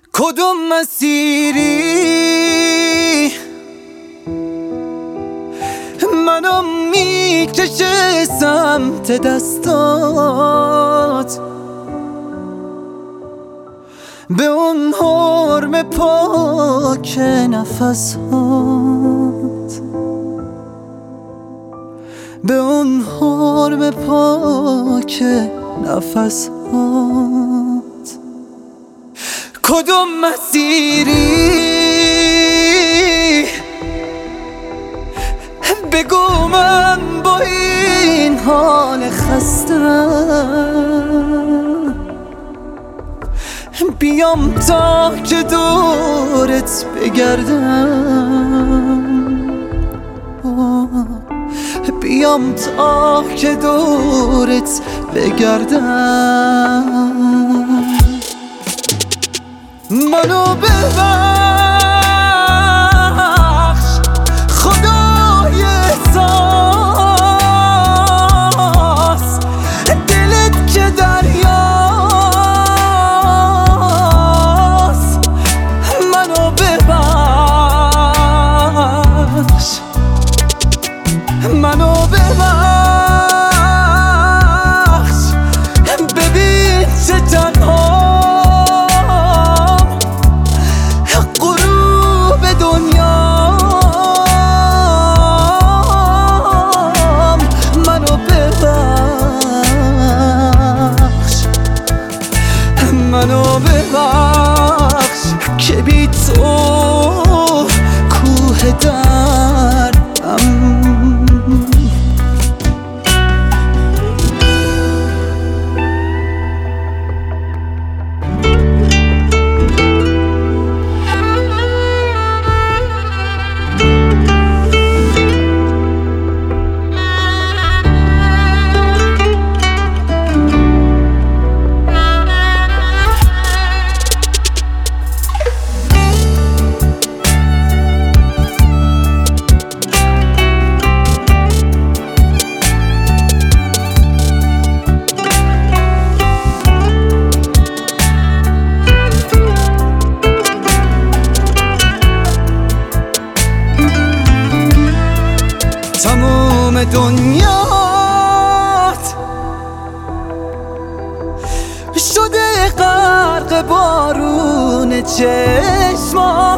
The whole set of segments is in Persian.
کدوم مسیری منو میکشه سمت دستات، به اون حرم پاک نفسات، به اون حرم پاک نفسات. کدوم مسیری بگو من با این حال خستم بیام تا که دورت بگردم، بیام تا که دورت بگردم. منو ببخش خدای احساس، دلت که دریاست. منو ببخش، منو ببخش، ببین چه تنها منو ببخش که بی تو کوه دردم. تموم دنیات شده غرق بارون چشمام،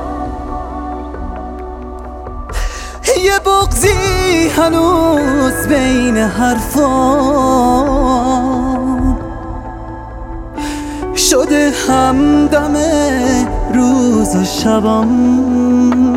یه بغضی هنوز بین حرفام شده همدم روز و شبام.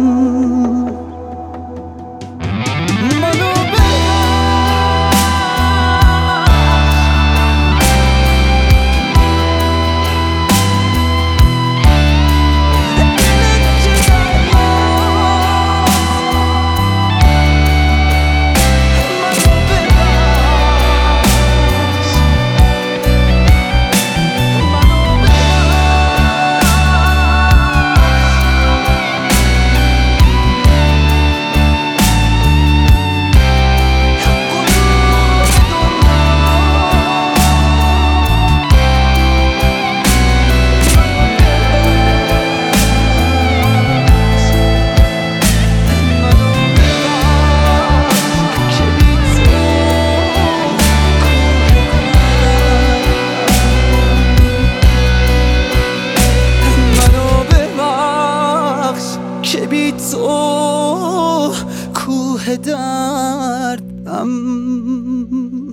که بی تو کوه دردم.